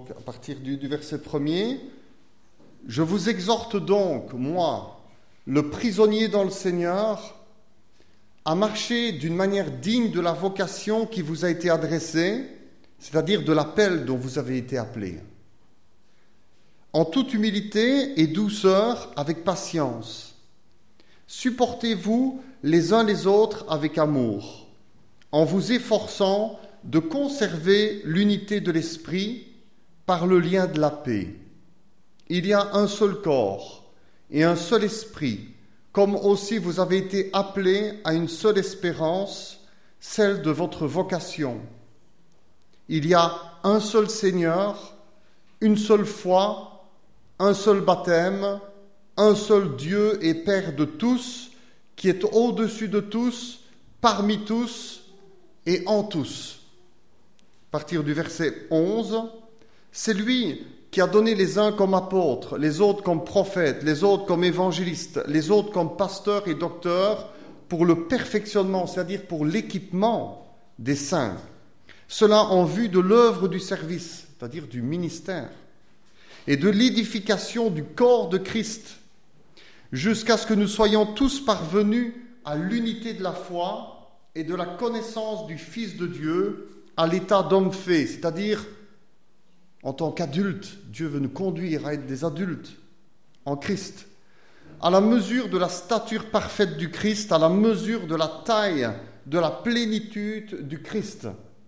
donc à partir du verset 1er, « Je vous exhorte donc, moi, le prisonnier dans le Seigneur, à marcher d'une manière digne de la vocation qui vous a été adressée, c'est-à-dire de l'appel dont vous avez été appelés. En toute humilité et douceur, avec patience. Supportez-vous les uns les autres avec amour, en vous efforçant de conserver l'unité de l'esprit par le lien de la paix. Il y a un seul corps et un seul esprit, comme aussi vous avez été appelés à une seule espérance, celle de votre vocation. Il y a un seul Seigneur, une seule foi, un seul baptême, un seul Dieu et Père de tous, qui est au-dessus de tous, parmi tous et en tous. À partir du verset 11, c'est lui qui a donné les uns comme apôtres, les autres comme prophètes, les autres comme évangélistes, les autres comme pasteurs et docteurs, pour le perfectionnement, c'est-à-dire pour l'équipement des saints. Cela en vue de l'œuvre du service, c'est-à-dire du ministère, et de l'édification du corps de Christ, jusqu'à ce que nous soyons tous parvenus à l'unité de la foi et de la connaissance du Fils de Dieu, à l'état d'homme fait, c'est-à-dire en tant qu'adultes. Dieu veut nous conduire à être des adultes en Christ, à la mesure de la stature parfaite du Christ, à la mesure de la taille, de la plénitude du Christ.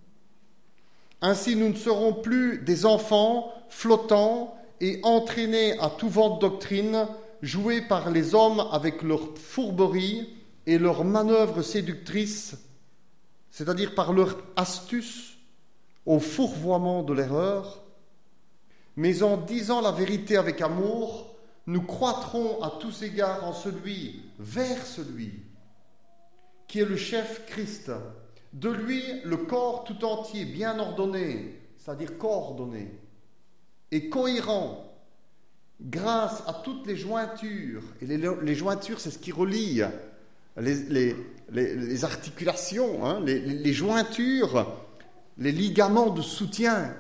Ainsi, nous ne serons plus des enfants flottants et entraînés à tout vent de doctrine, joués par les hommes avec leurs fourberies et leurs manœuvres séductrices, c'est-à-dire par leur astuce au fourvoiement de l'erreur. Mais en disant la vérité avec amour, nous croîtrons à tous égards en celui, vers celui, qui est le chef Christ. De lui, le corps tout entier, bien ordonné, c'est-à-dire coordonné, et cohérent, grâce à toutes les jointures. Et les jointures, c'est ce qui relie les articulations, hein, les jointures, les ligaments de soutien,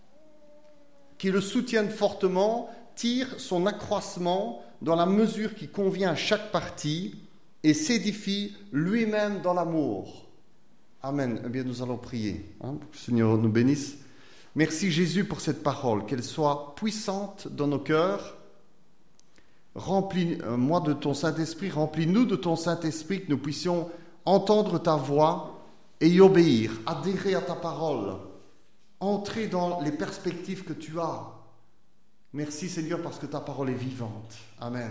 qui le soutiennent fortement, tire son accroissement dans la mesure qui convient à chaque partie et s'édifie lui-même dans l'amour. Amen. Eh bien, nous allons prier. Que le Seigneur nous bénisse. Merci Jésus pour cette parole, qu'elle soit puissante dans nos cœurs. Remplis-moi de ton Saint-Esprit, remplis-nous de ton Saint-Esprit, que nous puissions entendre ta voix et y obéir, adhérer à ta parole, entrer dans les perspectives que tu as. Merci Seigneur parce que ta parole est vivante. Amen.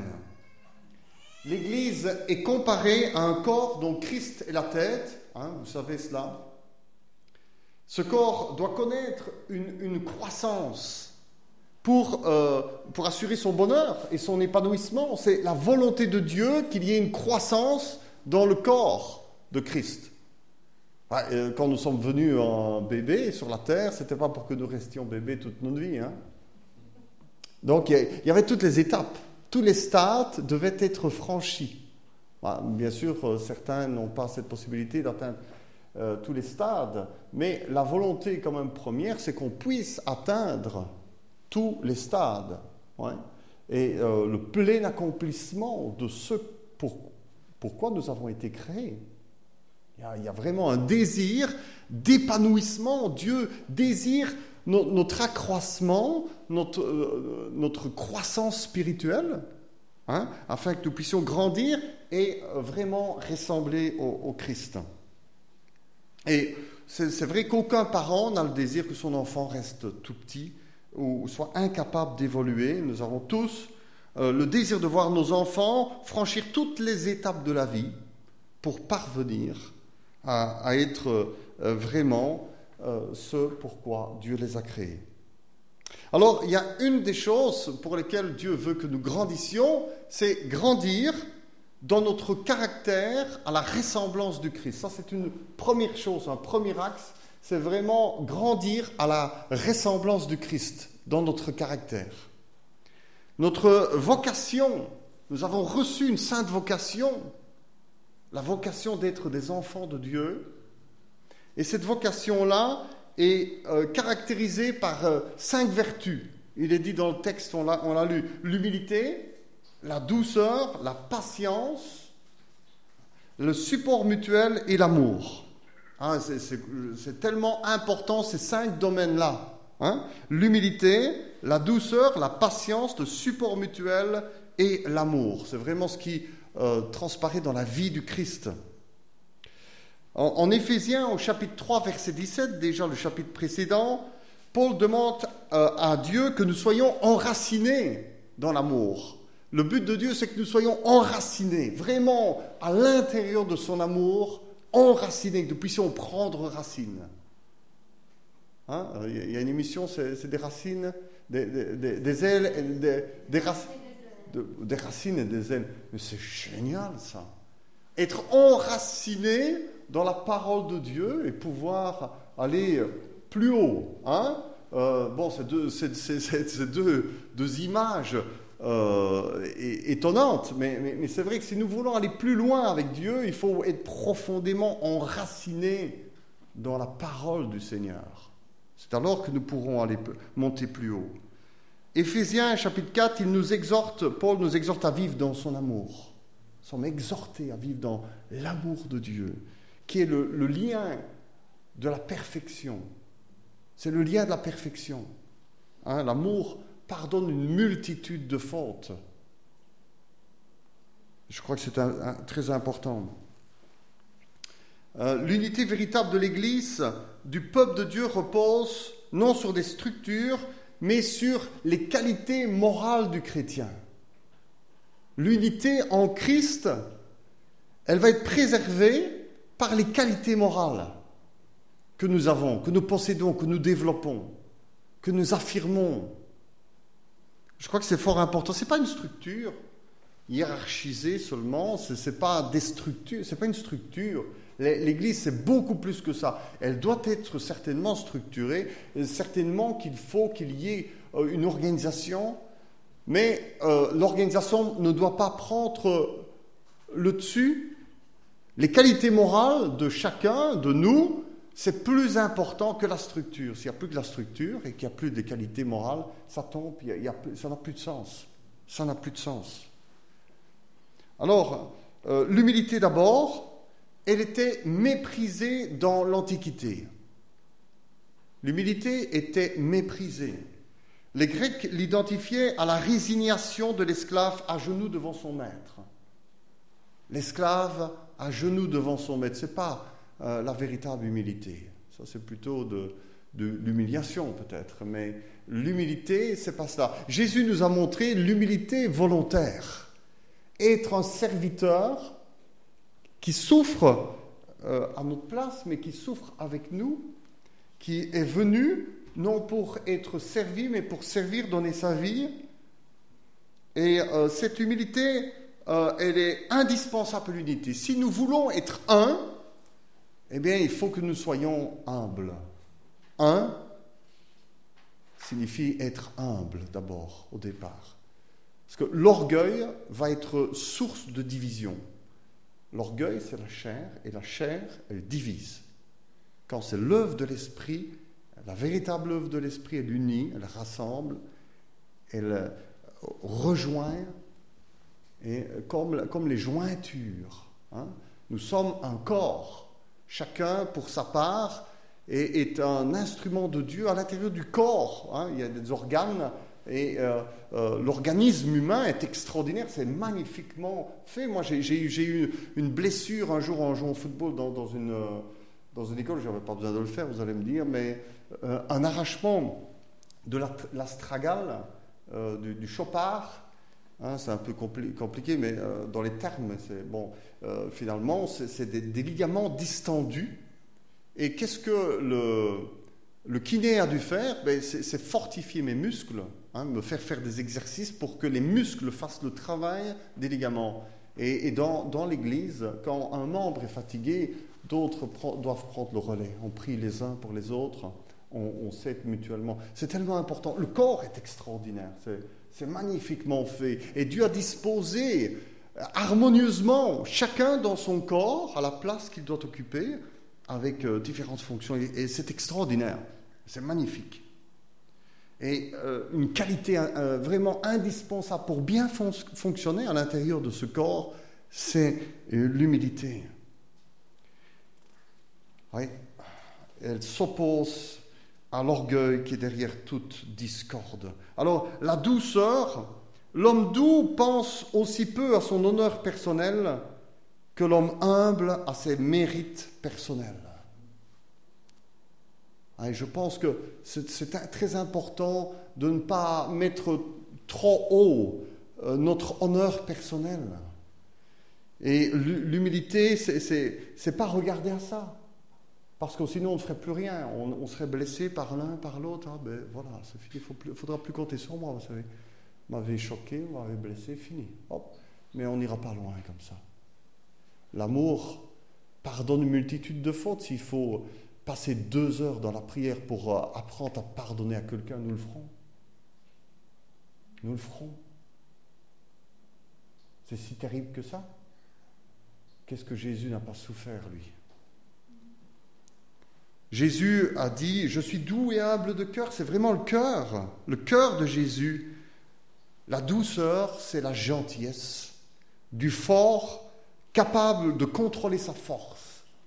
L'Église est comparée à un corps dont Christ est la tête. Vous savez cela. Ce corps doit connaître une croissance pour assurer son bonheur et son épanouissement. C'est la volonté de Dieu qu'il y ait une croissance dans le corps de Christ. Quand nous sommes venus en bébé sur la terre, ce n'était pas pour que nous restions bébés toute notre vie. Donc il y avait toutes les étapes. Tous les stades devaient être franchis. Bien sûr, certains n'ont pas cette possibilité d'atteindre tous les stades, mais la volonté quand même première, c'est qu'on puisse atteindre tous les stades. Et le plein accomplissement de ce pourquoi nous avons été créés. Il y a vraiment un désir d'épanouissement. Dieu désire notre accroissement, notre croissance spirituelle, afin que nous puissions grandir et vraiment ressembler au Christ. Et c'est vrai qu'aucun parent n'a le désir que son enfant reste tout petit ou soit incapable d'évoluer. Nous avons tous le désir de voir nos enfants franchir toutes les étapes de la vie pour parvenir à être vraiment ce pourquoi Dieu les a créés. Alors, il y a une des choses pour lesquelles Dieu veut que nous grandissions, c'est grandir dans notre caractère à la ressemblance du Christ. Ça, c'est une première chose, un premier axe, c'est vraiment grandir à la ressemblance du Christ dans notre caractère. Notre vocation, nous avons reçu une sainte vocation, la vocation d'être des enfants de Dieu. Et cette vocation-là, est caractérisé par 5 vertus. Il est dit dans le texte, on l'a lu, l'humilité, la douceur, la patience, le support mutuel et l'amour. Hein, c'est tellement important ces 5 domaines-là. Hein. L'humilité, la douceur, la patience, le support mutuel et l'amour. C'est vraiment ce qui transparaît dans la vie du Christ. En Éphésiens, au chapitre 3, verset 17, déjà le chapitre précédent, Paul demande à Dieu que nous soyons enracinés dans l'amour. Le but de Dieu, c'est que nous soyons enracinés, vraiment à l'intérieur de son amour, enracinés, que nous puissions prendre racine. Hein? Il y a une émission, c'est des racines, des ailes, des racines. Des racines et des ailes. Mais c'est génial, ça. Être enraciné dans la parole de Dieu et pouvoir aller plus haut. Hein? C'est deux images étonnantes, mais c'est vrai que si nous voulons aller plus loin avec Dieu, il faut être profondément enraciné dans la parole du Seigneur. C'est alors que nous pourrons aller monter plus haut. Éphésiens, chapitre 4, Paul nous exhorte à vivre dans son amour. Nous sommes exhortés à vivre dans l'amour de Dieu, qui est le lien de la perfection. C'est le lien de la perfection. Hein, l'amour pardonne une multitude de fautes. Je crois que c'est très important. L'unité véritable de l'Église, du peuple de Dieu, repose non sur des structures, mais sur les qualités morales du chrétien. L'unité en Christ, elle va être préservée par les qualités morales que nous avons, que nous possédons, que nous développons, que nous affirmons. Je crois que c'est fort important. Ce n'est pas une structure hiérarchisée seulement, ce n'est pas des structures, c'est pas une structure. L'Église, c'est beaucoup plus que ça. Elle doit être certainement structurée, certainement qu'il faut qu'il y ait une organisation, mais l'organisation ne doit pas prendre le dessus. Les qualités morales de chacun, de nous, c'est plus important que la structure. S'il n'y a plus que la structure et qu'il n'y a plus de qualités morales, ça tombe, ça n'a plus de sens. Ça n'a plus de sens. Alors, l'humilité d'abord, elle était méprisée dans l'Antiquité. L'humilité était méprisée. Les Grecs l'identifiaient à la résignation de l'esclave à genoux devant son maître. L'esclave à genoux devant son maître, ce n'est pas la véritable humilité. Ça, c'est plutôt de l'humiliation peut-être, mais l'humilité, c'est pas cela. Jésus nous a montré l'humilité volontaire. Être un serviteur qui souffre à notre place, mais qui souffre avec nous, qui est venu non pour être servi, mais pour servir, donner sa vie. Et cette humilité, elle est indispensable à l'unité. Si nous voulons être un, eh bien, il faut que nous soyons humbles. Un signifie être humble d'abord, au départ. Parce que l'orgueil va être source de division. L'orgueil, c'est la chair, et la chair, elle divise. Quand c'est l'œuvre de l'esprit, la véritable œuvre de l'esprit, elle unit, elle rassemble, elle rejoint, et comme les jointures. Hein, nous sommes un corps, chacun pour sa part, et est un instrument de Dieu à l'intérieur du corps. Hein, il y a des organes. Et l'organisme humain est extraordinaire, c'est magnifiquement fait. Moi, j'ai eu une blessure un jour en jouant au football dans une école, je n'avais pas besoin de le faire, vous allez me dire, mais un arrachement de l'astragale, du chopard. Hein, c'est un peu compliqué, mais dans les termes, finalement, c'est des ligaments distendus. Et qu'est-ce que le kiné a dû faire? C'est fortifier mes muscles, me faire des exercices pour que les muscles fassent le travail des ligaments. Et dans l'Église, quand un membre est fatigué, d'autres doivent prendre le relais. On prie les uns pour les autres, on s'aide mutuellement. C'est tellement important. Le corps est extraordinaire, c'est magnifiquement fait. Et Dieu a disposé harmonieusement chacun dans son corps à la place qu'il doit occuper avec différentes fonctions. Et c'est extraordinaire, c'est magnifique. Et une qualité vraiment indispensable pour bien fonctionner à l'intérieur de ce corps, c'est l'humilité. Oui, elle s'oppose à l'orgueil qui est derrière toute discorde. Alors, la douceur, l'homme doux pense aussi peu à son honneur personnel que l'homme humble à ses mérites personnels. Et je pense que c'est très important de ne pas mettre trop haut notre honneur personnel. Et l'humilité, c'est pas regarder à ça. Parce que sinon, on ne ferait plus rien. On serait blessé par l'un, par l'autre. Ah ben voilà, c'est fini. Il ne faudra plus compter sur moi, vous savez. Vous m'avez choqué, vous m'avez blessé, fini. Hop. Mais on n'ira pas loin comme ça. L'amour pardonne une multitude de fautes. S'il faut passer 2 heures dans la prière pour apprendre à pardonner à quelqu'un, nous le ferons. Nous le ferons. C'est si terrible que ça. Qu'est-ce que Jésus n'a pas souffert, lui? Jésus a dit « Je suis doux et humble de cœur ». C'est vraiment le cœur de Jésus. La douceur, c'est la gentillesse du fort capable de contrôler sa force.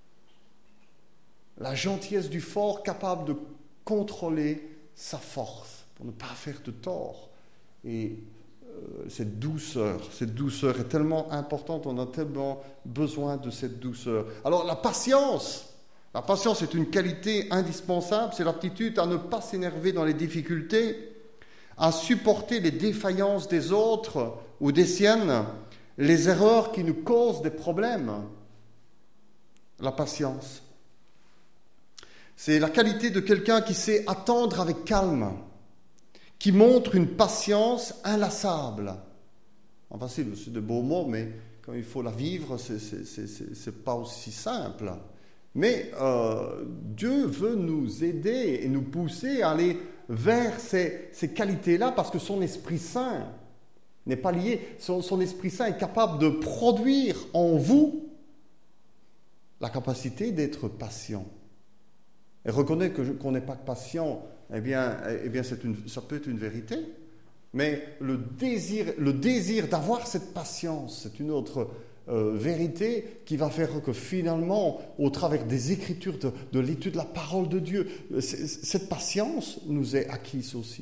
La gentillesse du fort capable de contrôler sa force pour ne pas faire de tort. Et cette douceur est tellement importante, on a tellement besoin de cette douceur. Alors la patience est une qualité indispensable, c'est l'aptitude à ne pas s'énerver dans les difficultés, à supporter les défaillances des autres ou des siennes, les erreurs qui nous causent des problèmes. La patience. C'est la qualité de quelqu'un qui sait attendre avec calme, qui montre une patience inlassable. Enfin, c'est de beaux mots, mais quand il faut la vivre, c'est pas aussi simple. Mais Dieu veut nous aider et nous pousser à aller vers ces qualités-là, parce que son Esprit Saint n'est pas lié. Son Esprit Saint est capable de produire en vous la capacité d'être patient. Et reconnaître qu'on n'est pas patient, eh bien ça peut être une vérité. Mais le désir d'avoir cette patience, c'est une autre vérité qui va faire que finalement, au travers des Écritures, de l'étude de la parole de Dieu, cette patience nous est acquise aussi.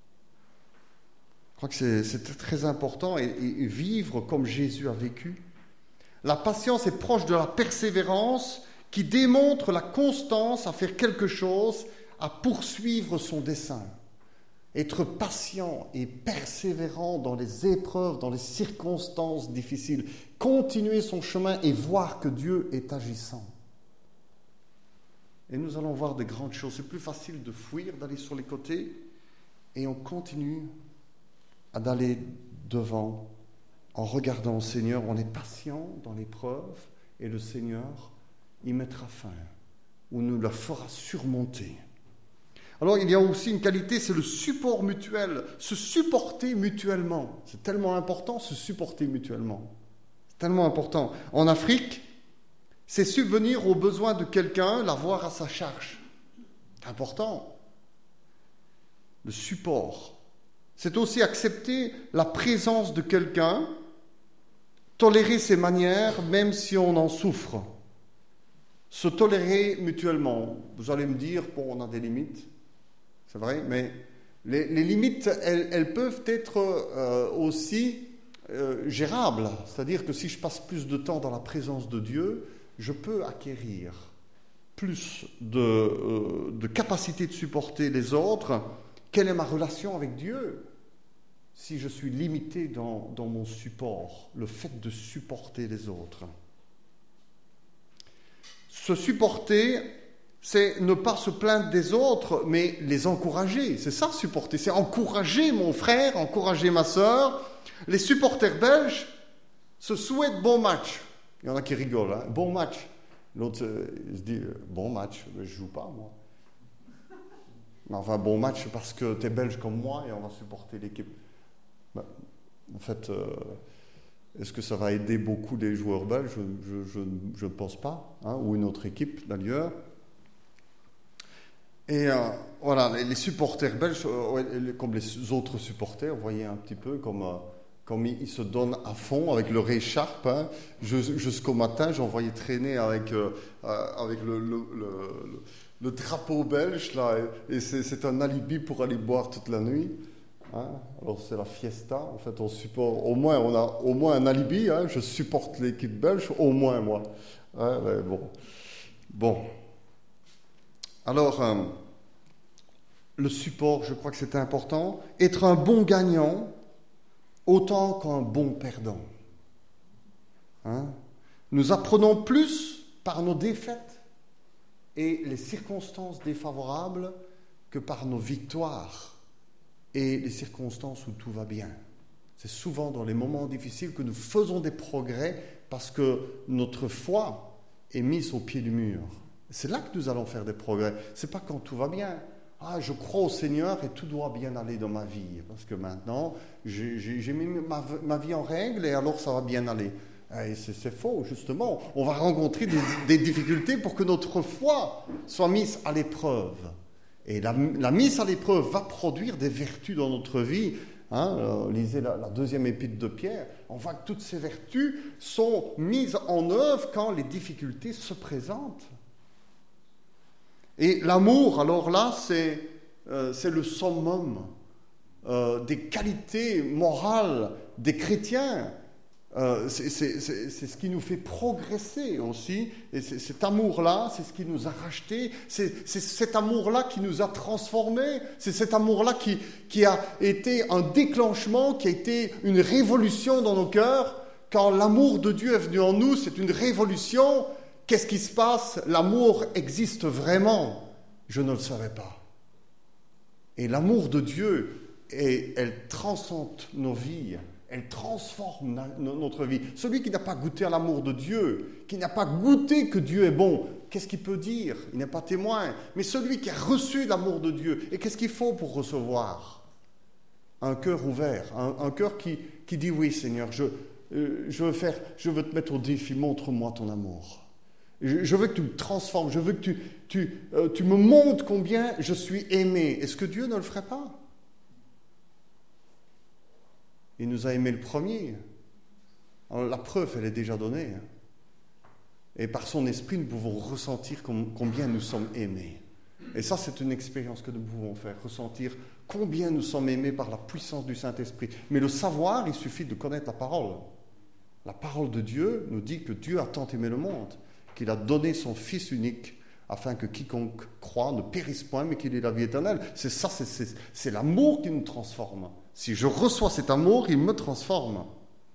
Je crois que c'est très important et vivre comme Jésus a vécu. La patience est proche de la persévérance qui démontre la constance à faire quelque chose, à poursuivre son dessein. Être patient et persévérant dans les épreuves, dans les circonstances difficiles. Continuer son chemin et voir que Dieu est agissant. Et nous allons voir des grandes choses. C'est plus facile de fuir, d'aller sur les côtés, et on continue d'aller devant en regardant au Seigneur. On est patient dans l'épreuve et le Seigneur y mettra fin, ou nous la fera surmonter. Alors il y a aussi une qualité, c'est le support mutuel, se supporter mutuellement. C'est tellement important, se supporter mutuellement. C'est tellement important. En Afrique, c'est subvenir aux besoins de quelqu'un, l'avoir à sa charge. C'est important. Le support. C'est aussi accepter la présence de quelqu'un, tolérer ses manières, même si on en souffre. Se tolérer mutuellement. Vous allez me dire, bon, on a des limites, c'est vrai, mais les limites, elles peuvent être aussi gérables. C'est-à-dire que si je passe plus de temps dans la présence de Dieu, je peux acquérir plus de capacité de supporter les autres. Quelle est ma relation avec Dieu si je suis limité dans mon support, le fait de supporter les autres? Se supporter, c'est ne pas se plaindre des autres, mais les encourager. C'est ça, supporter. C'est encourager mon frère, encourager ma sœur. Les supporters belges se souhaitent bon match. Il y en a qui rigolent, hein. Bon match. L'autre se dit, bon match, mais je ne joue pas, moi. Mais enfin, bon match parce que tu es belge comme moi et on va supporter l'équipe. Ben, en fait, Est-ce que ça va aider beaucoup les joueurs belges? Je ne pense pas, hein, ou une autre équipe d'ailleurs. Et voilà, les supporters belges, comme les autres supporters, vous voyez un petit peu comme ils se donnent à fond avec leur écharpe. Hein. Jusqu'au matin, j'en voyais traîner avec le drapeau belge, là, et c'est un alibi pour aller boire toute la nuit. Hein. Alors c'est la fiesta, en fait, on supporte, on a au moins un alibi, hein. Je supporte l'équipe belge, au moins moi. Hein, mais bon. Alors, le support, je crois que c'est important. Être un bon gagnant, autant qu'un bon perdant. Hein? Nous apprenons plus par nos défaites et les circonstances défavorables que par nos victoires et les circonstances où tout va bien. C'est souvent dans les moments difficiles que nous faisons des progrès parce que notre foi est mise au pied du mur. C'est là que nous allons faire des progrès. Ce n'est pas quand tout va bien. Ah, je crois au Seigneur et tout doit bien aller dans ma vie. Parce que maintenant, j'ai mis ma vie en règle et alors ça va bien aller. Et c'est faux, justement. On va rencontrer des difficultés pour que notre foi soit mise à l'épreuve. Et la mise à l'épreuve va produire des vertus dans notre vie. Hein, lisez la deuxième épître de Pierre. On voit que toutes ces vertus sont mises en œuvre quand les difficultés se présentent. Et l'amour, alors là, c'est le summum des qualités morales des chrétiens. C'est ce qui nous fait progresser aussi. Et cet amour-là, c'est ce qui nous a rachetés. C'est cet amour-là qui nous a transformés. C'est cet amour-là qui a été un déclenchement, qui a été une révolution dans nos cœurs. Quand l'amour de Dieu est venu en nous, c'est une révolution. Qu'est-ce qui se passe? L'amour existe vraiment. Je ne le savais pas. Et l'amour de Dieu, elle transcende nos vies. Elle transforme notre vie. Celui qui n'a pas goûté à l'amour de Dieu, qui n'a pas goûté que Dieu est bon, qu'est-ce qu'il peut dire? Il n'est pas témoin. Mais celui qui a reçu l'amour de Dieu, et qu'est-ce qu'il faut pour recevoir? Un cœur ouvert, un cœur qui dit oui Seigneur, je veux te mettre au défi, montre-moi ton amour. Je veux que tu me transformes, je veux que tu me montres combien je suis aimé. Est-ce que Dieu ne le ferait pas? Il nous a aimés le premier. Alors, la preuve, elle est déjà donnée. Et par son esprit, nous pouvons ressentir combien nous sommes aimés. Et ça, c'est une expérience que nous pouvons faire, ressentir combien nous sommes aimés par la puissance du Saint-Esprit. Mais le savoir, il suffit de connaître la parole. La parole de Dieu nous dit que Dieu a tant aimé le monde, qu'il a donné son Fils unique, afin que quiconque croit ne périsse point, mais qu'il ait la vie éternelle. C'est ça, c'est l'amour qui nous transforme. Si je reçois cet amour, il me transforme.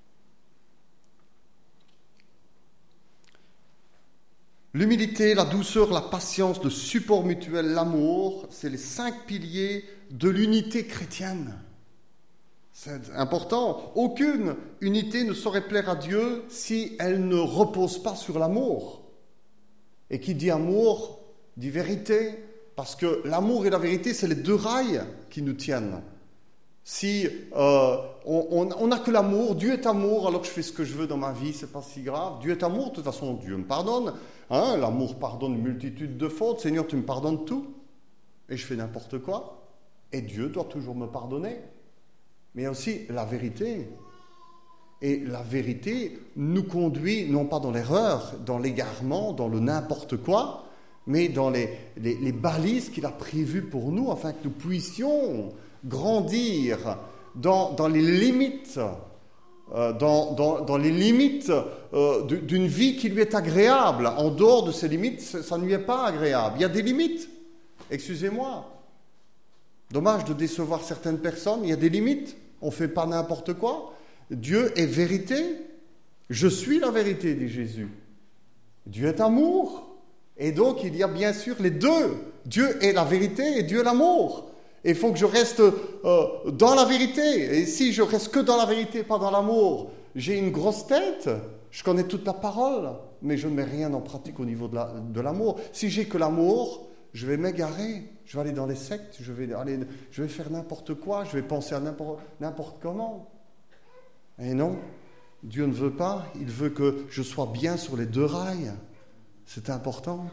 L'humilité, la douceur, la patience, le support mutuel, l'amour, c'est les 5 piliers de l'unité chrétienne. C'est important. Aucune unité ne saurait plaire à Dieu si elle ne repose pas sur l'amour. Et qui dit amour, dit vérité, parce que l'amour et la vérité, c'est les 2 rails qui nous tiennent. Si on n'a que l'amour, Dieu est amour, alors que je fais ce que je veux dans ma vie, c'est pas si grave. Dieu est amour, de toute façon, Dieu me pardonne. Hein, l'amour pardonne une multitude de fautes. Seigneur, tu me pardonnes tout. Et je fais n'importe quoi. Et Dieu doit toujours me pardonner. Mais il y a aussi la vérité. Et la vérité nous conduit, non pas dans l'erreur, dans l'égarement, dans le n'importe quoi, mais dans les balises qu'il a prévues pour nous, afin que nous puissions grandir dans les limites, dans les limites d'une vie qui lui est agréable. En dehors de ces limites, ça ne lui est pas agréable. Il y a des limites. Excusez-moi. Dommage de décevoir certaines personnes. Il y a des limites. On ne fait pas n'importe quoi. Dieu est vérité. Je suis la vérité, dit Jésus. Dieu est amour. Et donc, il y a bien sûr les deux. Dieu est la vérité et Dieu est l'amour. Et il faut que je reste dans la vérité. Et si je reste que dans la vérité, pas dans l'amour, j'ai une grosse tête. Je connais toute la parole, mais je ne mets rien en pratique au niveau de l'amour. Si j'ai que l'amour, je vais m'égarer. Je vais aller dans les sectes, je vais faire n'importe quoi, je vais penser à n'importe comment. Et non, Dieu ne veut pas. Il veut que je sois bien sur les deux rails. C'est important.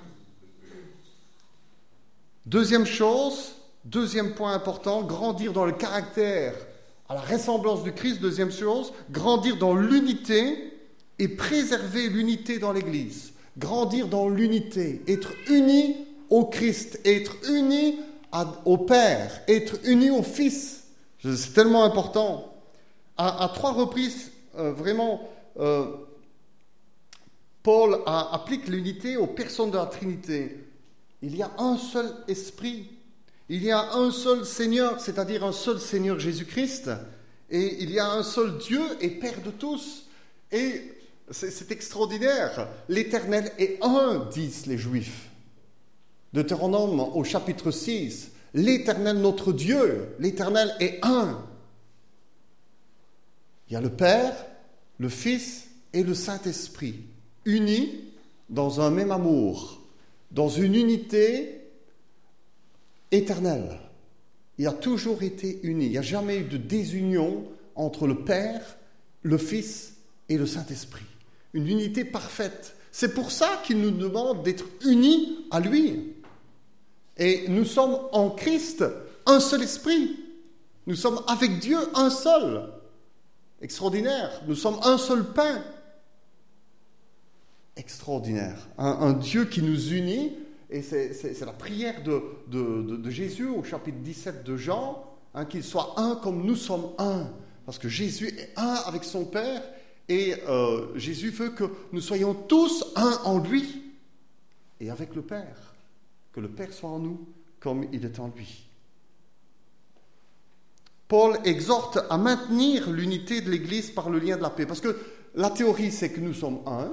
Deuxième point important, grandir dans le caractère à la ressemblance du Christ. Deuxième chose, grandir dans l'unité et préserver l'unité dans l'Église. Grandir dans l'unité, être unis au Christ, être unis au Père, être unis au Fils. C'est tellement important. À 3 reprises, Paul applique l'unité aux personnes de la Trinité. Il y a un seul esprit, il y a un seul Seigneur, c'est-à-dire un seul Seigneur Jésus-Christ, et il y a un seul Dieu et Père de tous. Et c'est extraordinaire. L'Éternel est un, disent les Juifs. Deutéronome au chapitre 6, l'Éternel notre Dieu, l'Éternel est un. Il y a le Père, le Fils et le Saint-Esprit, unis dans un même amour, dans une unité éternelle. Il a toujours été uni. Il n'y a jamais eu de désunion entre le Père, le Fils et le Saint-Esprit. Une unité parfaite. C'est pour ça qu'il nous demande d'être unis à lui. Et nous sommes en Christ un seul esprit. Nous sommes avec Dieu un seul. Extraordinaire. Nous sommes un seul pain. Extraordinaire. Un Dieu qui nous unit. Et c'est la prière de Jésus au chapitre 17 de Jean, qu'il soit un comme nous sommes un. Parce que Jésus est un avec son Père. Et Jésus veut que nous soyons tous un en lui et avec le Père. Que le Père soit en nous comme il est en lui. Paul exhorte à maintenir l'unité de l'Église par le lien de la paix. Parce que la théorie, c'est que nous sommes un.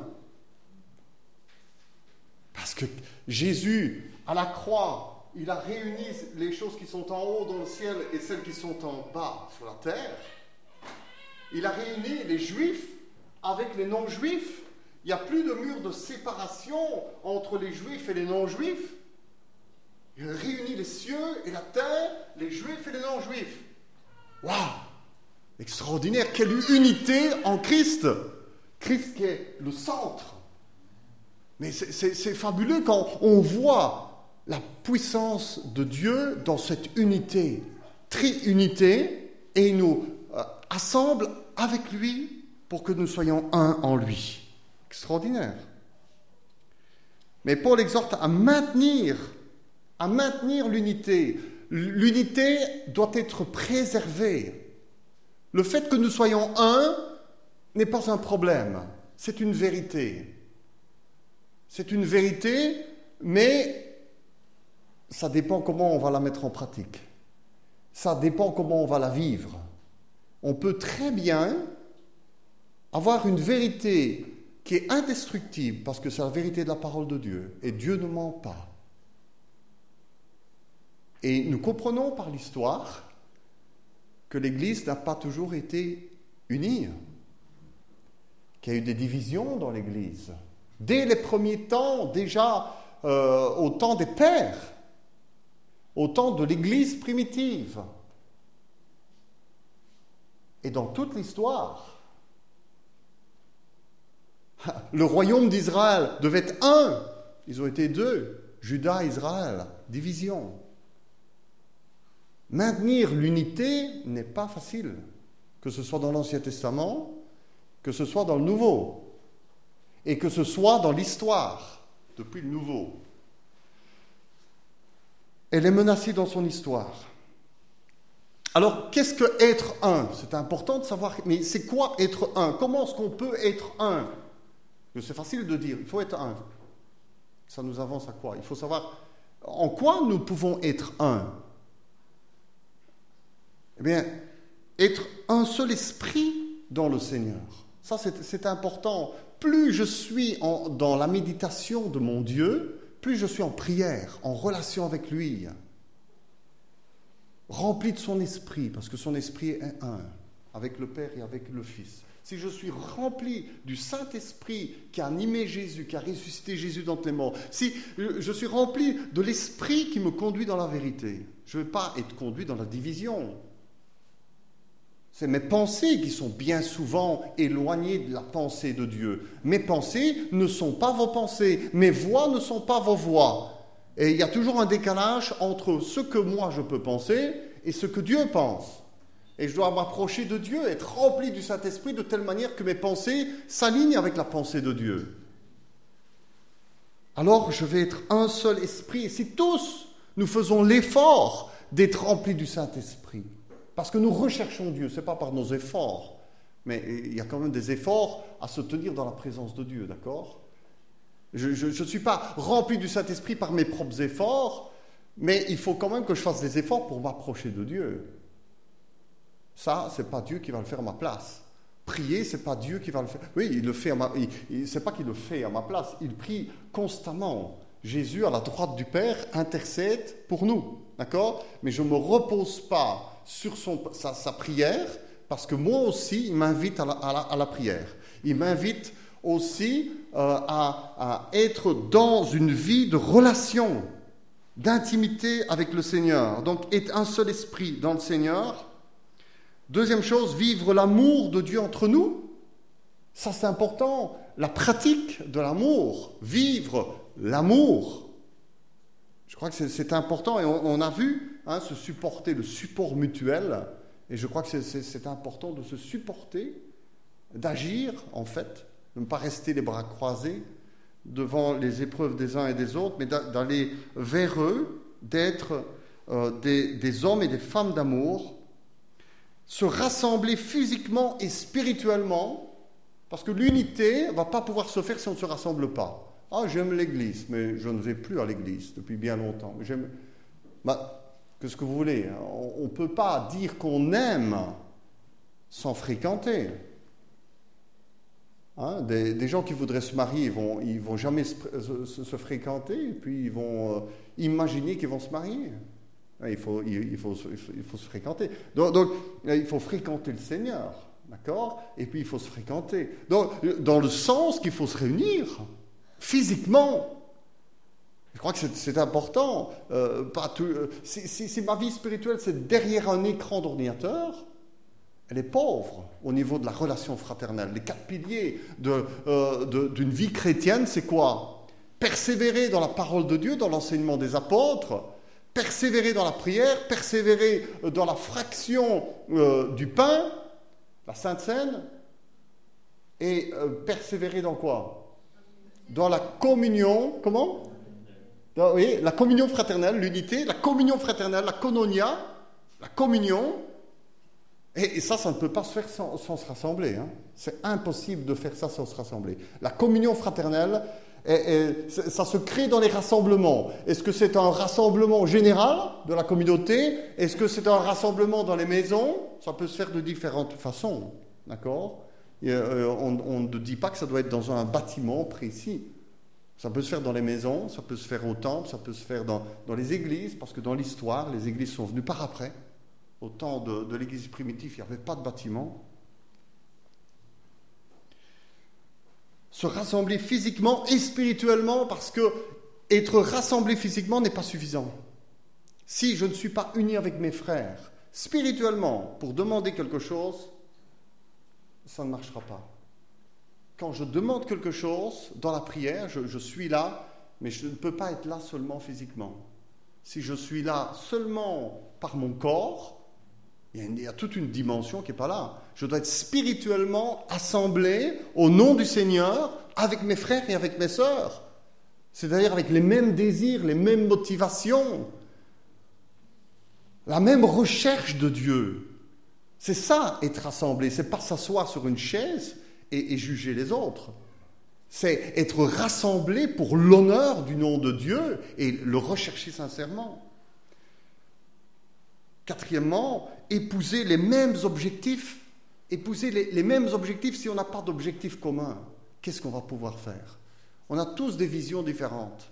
Parce que Jésus, à la croix, il a réuni les choses qui sont en haut dans le ciel et celles qui sont en bas sur la terre. Il a réuni les Juifs avec les non-Juifs. Il n'y a plus de mur de séparation entre les Juifs et les non-Juifs. Il a réuni les cieux et la terre, les Juifs et les non-Juifs. Waouh! Extraordinaire! Quelle unité en Christ! Christ qui est le centre. Mais c'est fabuleux quand on voit la puissance de Dieu dans cette unité, triunité, et il nous assemble avec lui pour que nous soyons un en lui. Extraordinaire. Mais Paul exhorte à maintenir l'unité. L'unité doit être préservée. Le fait que nous soyons un n'est pas un problème, c'est une vérité. C'est une vérité, mais ça dépend comment on va la mettre en pratique. Ça dépend comment on va la vivre. On peut très bien avoir une vérité qui est indestructible, parce que c'est la vérité de la parole de Dieu, et Dieu ne ment pas. Et nous comprenons par l'histoire que l'Église n'a pas toujours été unie, qu'il y a eu des divisions dans l'Église. Dès les premiers temps, déjà au temps des pères, au temps de l'Église primitive, et dans toute l'histoire, le royaume d'Israël devait être un. Ils ont été deux, Juda, Israël, division. Maintenir l'unité n'est pas facile, que ce soit dans l'Ancien Testament, que ce soit dans le Nouveau, et que ce soit dans l'histoire, depuis le Nouveau. Elle est menacée dans son histoire. Alors, qu'est-ce que être un? C'est important de savoir, mais c'est quoi être un? Comment est-ce qu'on peut être un? C'est facile de dire, il faut être un. Ça nous avance à quoi? Il faut savoir en quoi nous pouvons être un. Eh bien, être un seul esprit dans le Seigneur. Ça, c'est important. Plus je suis dans la méditation de mon Dieu, plus je suis en prière, en relation avec lui, rempli de son esprit, parce que son esprit est un, avec le Père et avec le Fils. Si je suis rempli du Saint-Esprit qui a animé Jésus, qui a ressuscité Jésus d'entre les morts, si je suis rempli de l'Esprit qui me conduit dans la vérité, je ne vais pas être conduit dans la division. C'est mes pensées qui sont bien souvent éloignées de la pensée de Dieu. Mes pensées ne sont pas vos pensées. Mes voix ne sont pas vos voix. Et il y a toujours un décalage entre ce que moi je peux penser et ce que Dieu pense. Et je dois m'approcher de Dieu, être rempli du Saint-Esprit de telle manière que mes pensées s'alignent avec la pensée de Dieu. Alors je vais être un seul esprit. Et si tous nous faisons l'effort d'être remplis du Saint-Esprit, parce que nous recherchons Dieu, ce n'est pas par nos efforts, mais il y a quand même des efforts à se tenir dans la présence de Dieu, d'accord ? Je ne suis pas rempli du Saint-Esprit par mes propres efforts, mais il faut quand même que je fasse des efforts pour m'approcher de Dieu. Ça, ce n'est pas Dieu qui va le faire à ma place. Prier, ce n'est pas Dieu qui va le faire. Oui, il le fait c'est pas qu'il le fait à ma place, il prie constamment. Jésus, à la droite du Père, intercède pour nous, d'accord ? Mais je ne me repose pas sur sa prière, parce que moi aussi, il m'invite à la prière. Il m'invite aussi à être dans une vie de relation, d'intimité avec le Seigneur. Donc, être un seul esprit dans le Seigneur. Deuxième chose, vivre l'amour de Dieu entre nous. Ça, c'est important. La pratique de l'amour, vivre l'amour. Je crois que c'est important et on a vu se supporter, le support mutuel. Et je crois que c'est important de se supporter, d'agir en fait, de ne pas rester les bras croisés devant les épreuves des uns et des autres, mais d'aller vers eux, d'être des hommes et des femmes d'amour, se rassembler physiquement et spirituellement, parce que l'unité ne va pas pouvoir se faire si on ne se rassemble pas. Ah, j'aime l'église, mais je ne vais plus à l'église depuis bien longtemps. Qu'est-ce que vous voulez ? On ne peut pas dire qu'on aime sans fréquenter. Des gens qui voudraient se marier, ils vont jamais se fréquenter, et puis ils vont imaginer qu'ils vont se marier. Il faut se fréquenter. Donc, il faut fréquenter le Seigneur, d'accord ? Et puis il faut se fréquenter. Donc, dans le sens qu'il faut se réunir physiquement. Je crois que c'est important. Si ma vie spirituelle, c'est derrière un écran d'ordinateur, elle est pauvre au niveau de la relation fraternelle. Les 4 piliers d'une vie chrétienne, c'est quoi ? Persévérer dans la parole de Dieu, dans l'enseignement des apôtres, persévérer dans la prière, persévérer dans la fraction du pain, la Sainte Seine, et persévérer dans quoi ? Dans la communion, comment ? Oui, la communion fraternelle, l'unité, la communion fraternelle, la koinonia, la communion. Et ça ne peut pas se faire sans se rassembler. C'est impossible de faire ça sans se rassembler. La communion fraternelle, ça se crée dans les rassemblements. Est-ce que c'est un rassemblement général de la communauté ? Est-ce que c'est un rassemblement dans les maisons ? Ça peut se faire de différentes façons. D'accord ? On ne dit pas que ça doit être dans un bâtiment précis. Ça peut se faire dans les maisons, ça peut se faire au temple, ça peut se faire dans les églises, parce que dans l'histoire, les églises sont venues par après. Au temps de l'église primitive, il n'y avait pas de bâtiment. Se rassembler physiquement et spirituellement, parce que être rassemblé physiquement n'est pas suffisant. Si je ne suis pas uni avec mes frères, spirituellement, pour demander quelque chose, ça ne marchera pas. Quand je demande quelque chose dans la prière, je suis là, mais je ne peux pas être là seulement physiquement. Si je suis là seulement par mon corps, il y a toute une dimension qui n'est pas là. Je dois être spirituellement assemblé au nom du Seigneur avec mes frères et avec mes sœurs. C'est-à-dire avec les mêmes désirs, les mêmes motivations, la même recherche de Dieu. C'est ça, être rassemblé. C'est pas s'asseoir sur une chaise et juger les autres. C'est être rassemblé pour l'honneur du nom de Dieu et le rechercher sincèrement. Quatrièmement, épouser les mêmes objectifs. Épouser les mêmes objectifs si on n'a pas d'objectif commun. Qu'est-ce qu'on va pouvoir faire ? On a tous des visions différentes.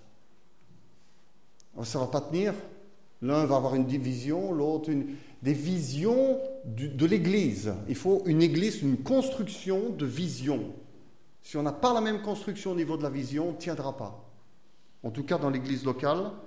Ça ne va pas tenir. L'un va avoir une vision, l'autre des visions de l'Église. Il faut une Église, une construction de vision. Si on n'a pas la même construction au niveau de la vision, on ne tiendra pas. En tout cas, dans l'Église locale,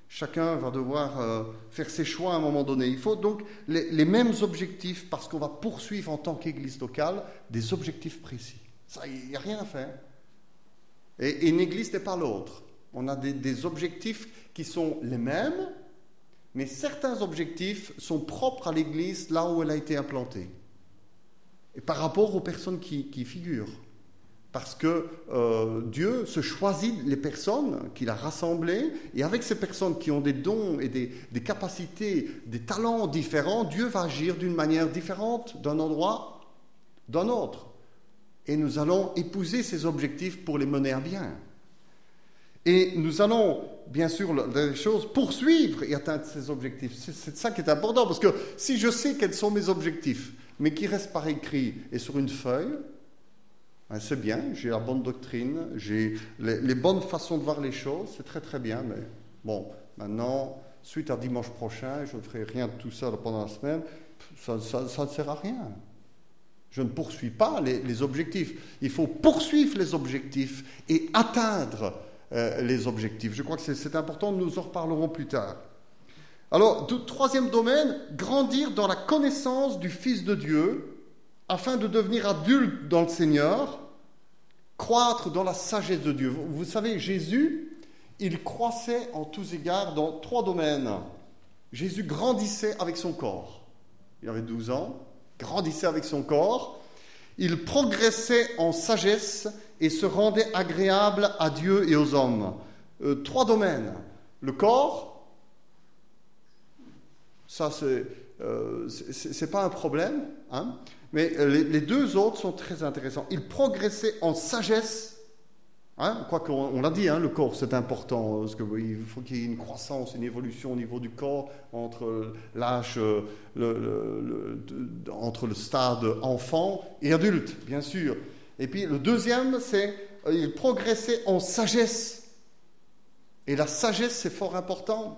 Chacun va devoir faire ses choix à un moment donné. Il faut donc les mêmes objectifs parce qu'on va poursuivre en tant qu'Église locale des objectifs précis. Ça, il n'y a rien à faire. Et une Église n'est pas l'autre. On a des objectifs qui sont les mêmes, mais certains objectifs sont propres à l'Église là où elle a été implantée. Et par rapport aux personnes qui figurent. Parce que Dieu se choisit les personnes qu'il a rassemblées, et avec ces personnes qui ont des dons et des capacités, des talents différents, Dieu va agir d'une manière différente d'un endroit d'un autre. Et nous allons épouser ces objectifs pour les mener à bien. Et nous allons, bien sûr, les choses, poursuivre et atteindre ces objectifs. C'est ça qui est important, parce que si je sais quels sont mes objectifs, mais qui restent par écrit et sur une feuille, c'est bien, j'ai la bonne doctrine, j'ai les bonnes façons de voir les choses, c'est très très bien, mais bon, maintenant, suite à dimanche prochain, je ne ferai rien de tout ça pendant la semaine, ça ne sert à rien. Je ne poursuis pas les objectifs. Il faut poursuivre les objectifs et atteindre les objectifs. Je crois que c'est important, nous en reparlerons plus tard. Alors, troisième domaine, grandir dans la connaissance du Fils de Dieu, afin de devenir adulte dans le Seigneur, croître dans la sagesse de Dieu. Vous savez, Jésus, il croissait en tous égards dans 3 domaines. Jésus grandissait avec son corps. Il avait 12 ans, grandissait avec son corps. Il progressait en sagesse et se rendait agréable à Dieu et aux hommes. 3 domaines. Le corps, ça c'est pas un problème, hein? Mais les 2 autres sont très intéressants. Il progressait en sagesse, hein? Quoique on l'a dit, hein, le corps c'est important, parce qu'il faut qu'il y ait une croissance, une évolution au niveau du corps entre l'âge, entre le stade enfant et adulte, bien sûr. Et puis le deuxième, c'est il progressait en sagesse. Et la sagesse, c'est fort important.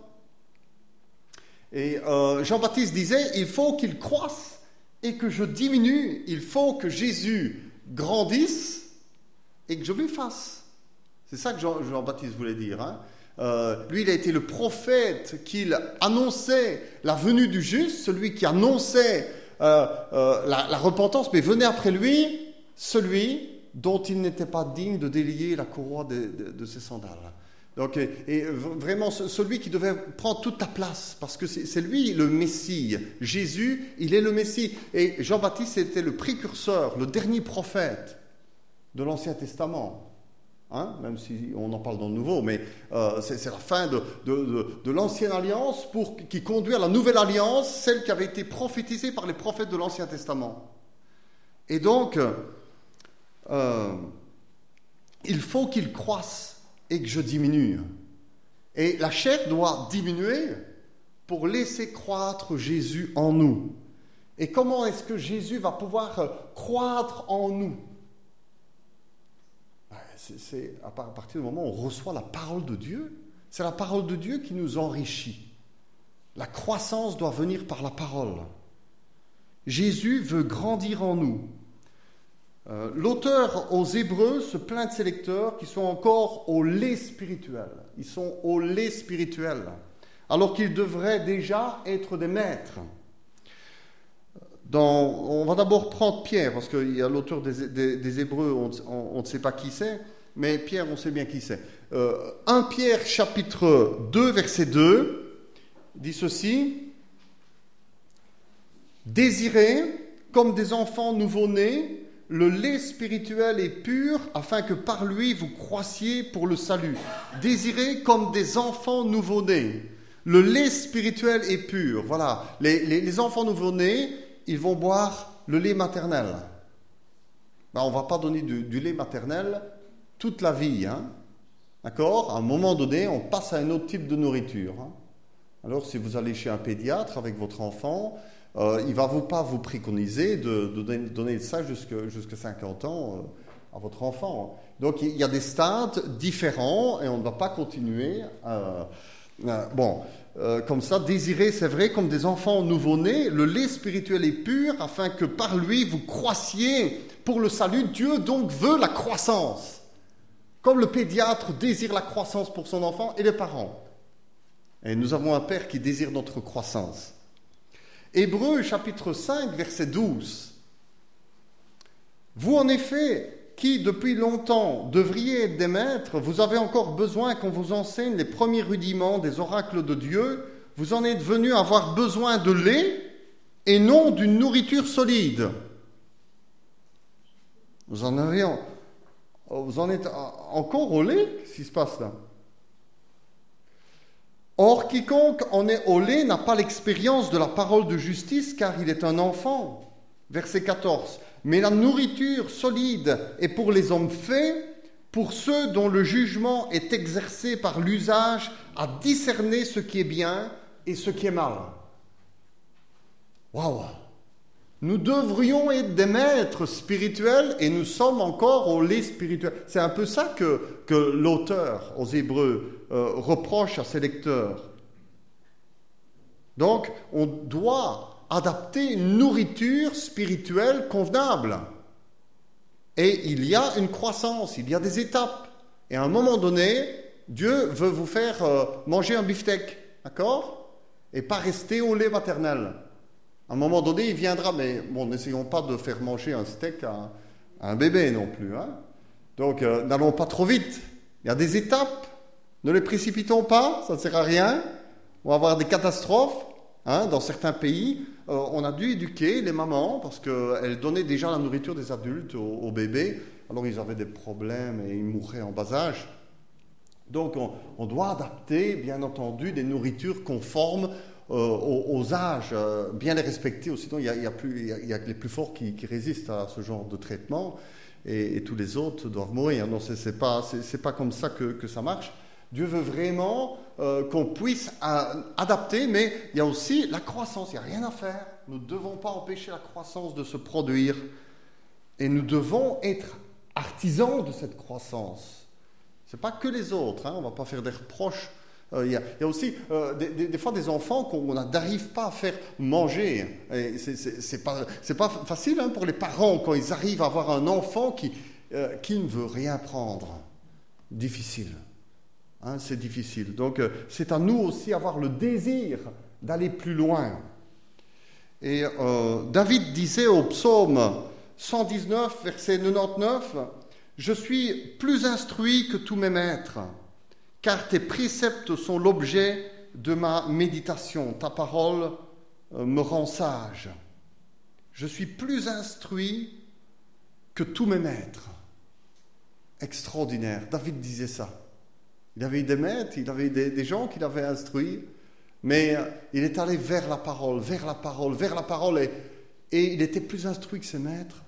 Et Jean-Baptiste disait, il faut qu'il croisse et que je diminue. Il faut que Jésus grandisse et que je lui fasse. C'est ça que Jean-Baptiste voulait dire. Hein. Lui, il a été le prophète qui annonçait la venue du juste, celui qui annonçait la repentance, mais venait après lui celui dont il n'était pas digne de délier la courroie de ses sandales. Donc, et vraiment celui qui devait prendre toute ta place, parce que c'est lui le Messie. Jésus, il est le Messie. Et Jean-Baptiste était le précurseur, le dernier prophète de l'Ancien Testament. Hein, même si on en parle dans le Nouveau, mais c'est la fin de l'Ancienne Alliance qui conduit à la Nouvelle Alliance, celle qui avait été prophétisée par les prophètes de l'Ancien Testament. Et donc, il faut qu'il croisse et que je diminue. Et la chair doit diminuer pour laisser croître Jésus en nous. Et comment est-ce que Jésus va pouvoir croître en nous ? C'est à partir du moment où on reçoit la parole de Dieu. C'est la parole de Dieu qui nous enrichit. La croissance doit venir par la parole. Jésus veut grandir en nous. L'auteur aux Hébreux se plaint de ses lecteurs qui sont encore au lait spirituel. Ils sont au lait spirituel, alors qu'ils devraient déjà être des maîtres. On va d'abord prendre Pierre, parce qu'il y a l'auteur des Hébreux, on ne sait pas qui c'est, mais Pierre, on sait bien qui c'est. 1 Pierre, chapitre 2, verset 2, dit ceci. « Désirez, comme des enfants nouveau-nés, le lait spirituel et pur, afin que par lui vous croissiez pour le salut. » Désirez comme des enfants nouveau-nés. Le lait spirituel et pur. Voilà, les enfants nouveau-nés, ils vont boire le lait maternel. On ne va pas donner du lait maternel toute la vie. Hein. D'accord ? À un moment donné, on passe à un autre type de nourriture. Hein. Alors, si vous allez chez un pédiatre avec votre enfant, il ne va pas vous préconiser de donner ça jusqu'à 50 ans à votre enfant. Donc, il y a des stades différents et on ne va pas continuer. Comme ça, désirez, c'est vrai, comme des enfants nouveau-nés, le lait spirituel est pur, afin que par lui vous croissiez pour le salut. Dieu donc veut la croissance. Comme le pédiatre désire la croissance pour son enfant et les parents. Et nous avons un Père qui désire notre croissance. Hébreux chapitre 5, verset 12. Vous en effet, qui depuis longtemps devriez être des maîtres, vous avez encore besoin qu'on vous enseigne les premiers rudiments des oracles de Dieu. Vous en êtes venus avoir besoin de lait et non d'une nourriture solide. Vous en êtes encore au lait? Qu'est-ce qui se passe là? Or, quiconque en est au lait n'a pas l'expérience de la parole de justice, car il est un enfant. Verset 14. Mais la nourriture solide est pour les hommes faits, pour ceux dont le jugement est exercé par l'usage à discerner ce qui est bien et ce qui est mal. Waouh! Nous devrions être des maîtres spirituels et nous sommes encore au lait spirituel. C'est un peu ça que l'auteur aux Hébreux reproche à ses lecteurs. Donc, on doit adapter une nourriture spirituelle convenable. Et il y a une croissance, il y a des étapes. Et à un moment donné, Dieu veut vous faire manger un beefsteak, d'accord? Et pas rester au lait maternel. À un moment donné, il viendra, mais bon, n'essayons pas de faire manger un steak à un bébé non plus. Hein. Donc, n'allons pas trop vite. Il y a des étapes. Ne les précipitons pas, ça ne sert à rien. On va avoir des catastrophes. Hein, dans certains pays, on a dû éduquer les mamans parce qu'elles donnaient déjà la nourriture des adultes aux bébés. Alors, ils avaient des problèmes et ils mouraient en bas âge. Donc, on doit adapter, bien entendu, des nourritures conformes aux âges, bien les respecter aussi. Sinon, il y a les plus forts qui résistent à ce genre de traitement et tous les autres doivent mourir. Non, c'est pas comme ça que ça marche. Dieu veut vraiment qu'on puisse adapter, mais il y a aussi la croissance. Il n'y a rien à faire. Nous ne devons pas empêcher la croissance de se produire et nous devons être artisans de cette croissance. Ce n'est pas que les autres. Hein. On ne va pas faire des reproches. Il y a aussi des fois des enfants qu'on n'arrive pas à faire manger. C'est pas facile hein, pour les parents quand ils arrivent à avoir un enfant qui ne veut rien prendre. Difficile. Hein, c'est difficile. Donc c'est à nous aussi avoir le désir d'aller plus loin. Et David disait au psaume 119, verset 99, « Je suis plus instruit que tous mes maîtres. » Car tes préceptes sont l'objet de ma méditation. Ta parole me rend sage. Je suis plus instruit que tous mes maîtres. Extraordinaire. David disait ça. Il avait des maîtres, il avait des gens qu'il avait instruits, mais il est allé vers la parole, vers la parole, vers la parole, et il était plus instruit que ses maîtres.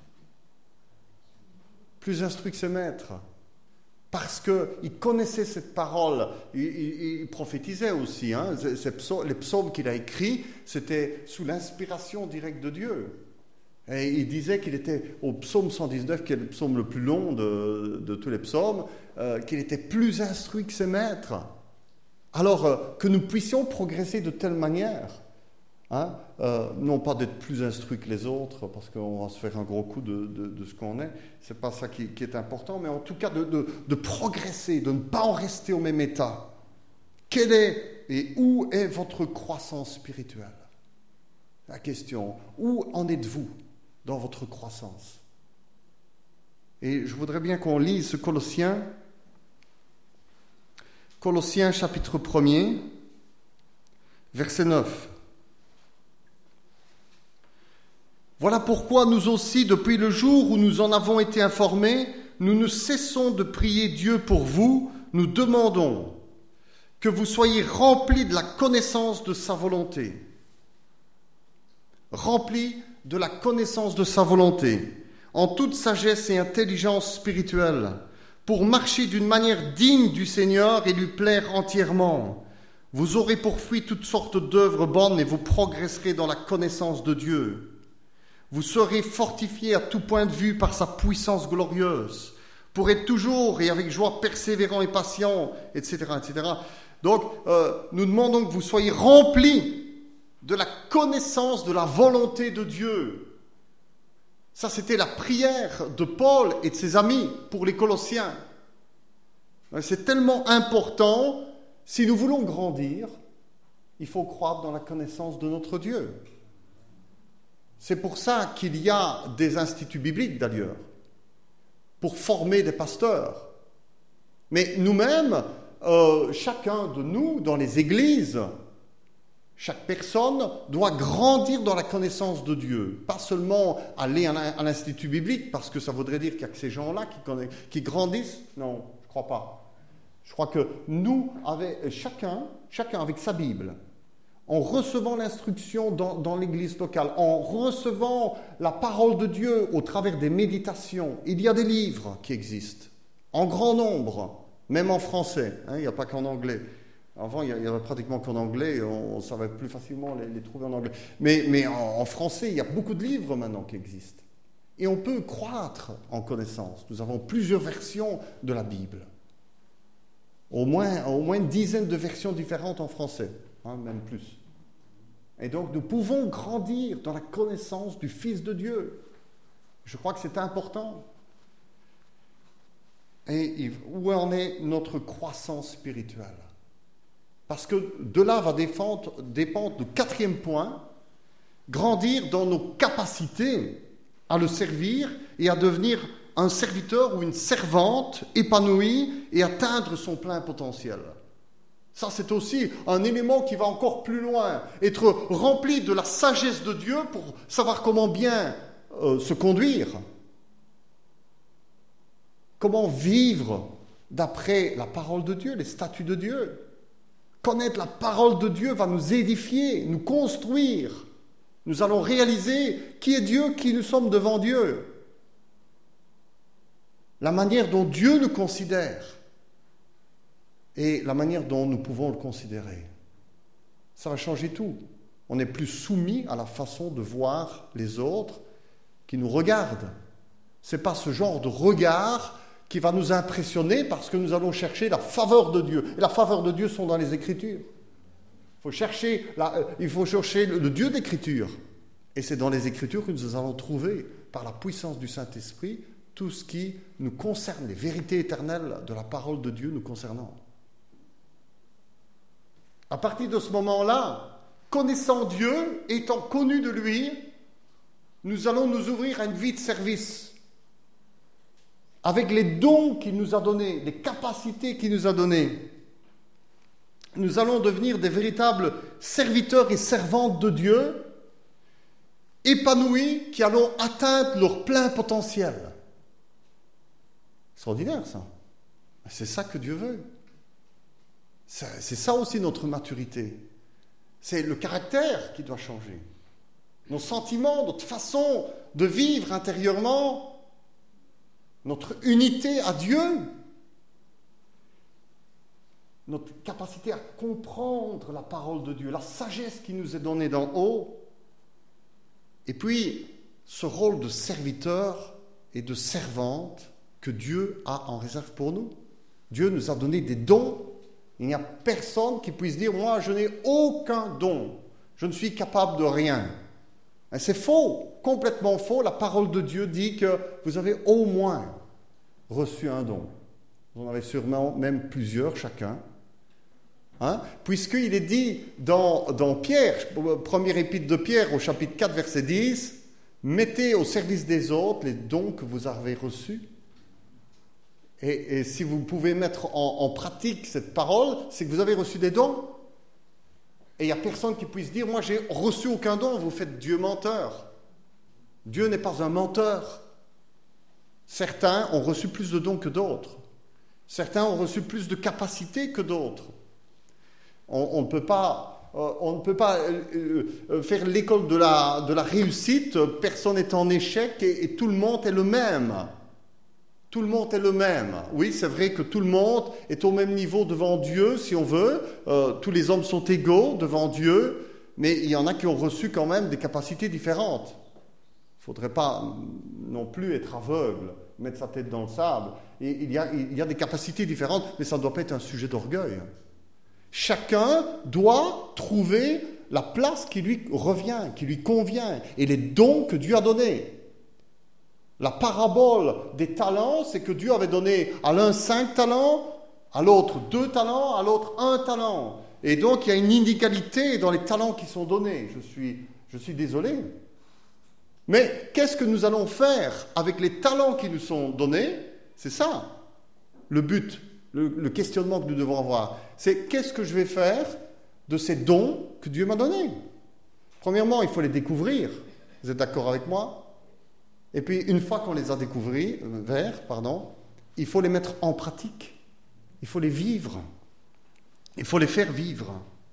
Plus instruit que ses maîtres. Parce qu'il connaissait cette parole, il prophétisait aussi. Hein. Les psaumes qu'il a écrits, c'était sous l'inspiration directe de Dieu. Et il disait qu'il était au psaume 119, qui est le psaume le plus long de tous les psaumes, qu'il était plus instruit que ses maîtres. Alors que nous puissions progresser de telle manière, hein, non pas d'être plus instruit que les autres, parce qu'on va se faire un gros coup de ce qu'on est, c'est pas ça qui est important, mais en tout cas de progresser, de ne pas en rester au même état. Quelle est et où est votre croissance spirituelle? La question, où en êtes-vous dans votre croissance? Et je voudrais bien qu'on lise ce Colossiens chapitre 1er, verset 9. Voilà pourquoi nous aussi, depuis le jour où nous en avons été informés, nous ne cessons de prier Dieu pour vous. Nous demandons que vous soyez remplis de la connaissance de sa volonté. Remplis de la connaissance de sa volonté, en toute sagesse et intelligence spirituelle, pour marcher d'une manière digne du Seigneur et lui plaire entièrement. Vous aurez pourfui toutes sortes d'œuvres bonnes et vous progresserez dans la connaissance de Dieu. Vous serez fortifiés à tout point de vue par sa puissance glorieuse, pour être toujours et avec joie persévérant et patient, etc. etc. Donc, nous demandons que vous soyez remplis de la connaissance de la volonté de Dieu. Ça, c'était la prière de Paul et de ses amis pour les Colossiens. C'est tellement important, si nous voulons grandir, il faut croître dans la connaissance de notre Dieu. C'est pour ça qu'il y a des instituts bibliques d'ailleurs, pour former des pasteurs. Mais nous-mêmes, chacun de nous, dans les églises, chaque personne doit grandir dans la connaissance de Dieu. Pas seulement aller à l'institut biblique, parce que ça voudrait dire qu'il n'y a que ces gens-là qui grandissent. Non, je ne crois pas. Je crois que nous, chacun avec sa Bible, en recevant l'instruction dans l'église locale, en recevant la parole de Dieu au travers des méditations, il y a des livres qui existent, en grand nombre, même en français, il n'y a pas qu'en anglais. Avant, il n'y avait pratiquement qu'en anglais, on savait plus facilement les trouver en anglais. Mais en français, il y a beaucoup de livres maintenant qui existent. Et on peut croître en connaissance. Nous avons plusieurs versions de la Bible. Au moins une dizaine de versions différentes en français, même plus. Et donc, nous pouvons grandir dans la connaissance du Fils de Dieu. Je crois que c'est important. Et où en est notre croissance spirituelle ? Parce que de là va dépendre le quatrième point, grandir dans nos capacités à le servir et à devenir un serviteur ou une servante épanouie et atteindre son plein potentiel. Ça, c'est aussi un élément qui va encore plus loin. Être rempli de la sagesse de Dieu pour savoir comment bien se conduire. Comment vivre d'après la parole de Dieu, les statuts de Dieu. Connaître la parole de Dieu va nous édifier, nous construire. Nous allons réaliser qui est Dieu, qui nous sommes devant Dieu. La manière dont Dieu nous considère et la manière dont nous pouvons le considérer. Ça va changer tout. On n'est plus soumis à la façon de voir les autres qui nous regardent. Ce n'est pas ce genre de regard qui va nous impressionner parce que nous allons chercher la faveur de Dieu. Et la faveur de Dieu sont dans les Écritures. Il faut chercher le Dieu d'Écriture. Et c'est dans les Écritures que nous allons trouver, par la puissance du Saint-Esprit, tout ce qui nous concerne, les vérités éternelles de la parole de Dieu nous concernant. À partir de ce moment-là, connaissant Dieu, étant connus de lui, nous allons nous ouvrir à une vie de service. Avec les dons qu'il nous a donnés, les capacités qu'il nous a données, nous allons devenir des véritables serviteurs et servantes de Dieu, épanouis, qui allons atteindre leur plein potentiel. C'est extraordinaire, ça. C'est ça que Dieu veut. C'est ça aussi notre maturité. C'est le caractère qui doit changer. Nos sentiments, notre façon de vivre intérieurement, notre unité à Dieu, notre capacité à comprendre la parole de Dieu, la sagesse qui nous est donnée d'en haut, et puis ce rôle de serviteur et de servante que Dieu a en réserve pour nous. Dieu nous a donné des dons. Il n'y a personne qui puisse dire « Moi, je n'ai aucun don. Je ne suis capable de rien. » C'est faux, complètement faux. La parole de Dieu dit que vous avez au moins reçu un don. Vous en avez sûrement même plusieurs chacun. Puisqu'il est dit dans Pierre, première épître de Pierre au chapitre 4, verset 10, « Mettez au service des autres les dons que vous avez reçus. » Et si vous pouvez mettre en pratique cette parole, c'est que vous avez reçu des dons. Et il n'y a personne qui puisse dire « Moi, j'ai reçu aucun don. » Vous faites Dieu menteur. Dieu n'est pas un menteur. Certains ont reçu plus de dons que d'autres. Certains ont reçu plus de capacités que d'autres. On ne peut pas faire l'école de la réussite. Personne n'est en échec et tout le monde est le même. Tout le monde est le même. Oui, c'est vrai que tout le monde est au même niveau devant Dieu, si on veut. Tous les hommes sont égaux devant Dieu, mais il y en a qui ont reçu quand même des capacités différentes. Il ne faudrait pas non plus être aveugle, mettre sa tête dans le sable. Et il y a des capacités différentes, mais ça ne doit pas être un sujet d'orgueil. Chacun doit trouver la place qui lui revient, qui lui convient, et les dons que Dieu a donnés. La parabole des talents, c'est que Dieu avait donné à l'un 5 talents, à l'autre 2 talents, à l'autre 1 talent. Et donc, il y a une inégalité dans les talents qui sont donnés. Je suis désolé. Mais qu'est-ce que nous allons faire avec les talents qui nous sont donnés? C'est ça, le but, le questionnement que nous devons avoir. C'est qu'est-ce que je vais faire de ces dons que Dieu m'a donnés? Premièrement, il faut les découvrir. Vous êtes d'accord avec moi? Et puis, une fois qu'on les a découverts, il faut les mettre en pratique. Il faut les vivre. Il faut les faire vivre.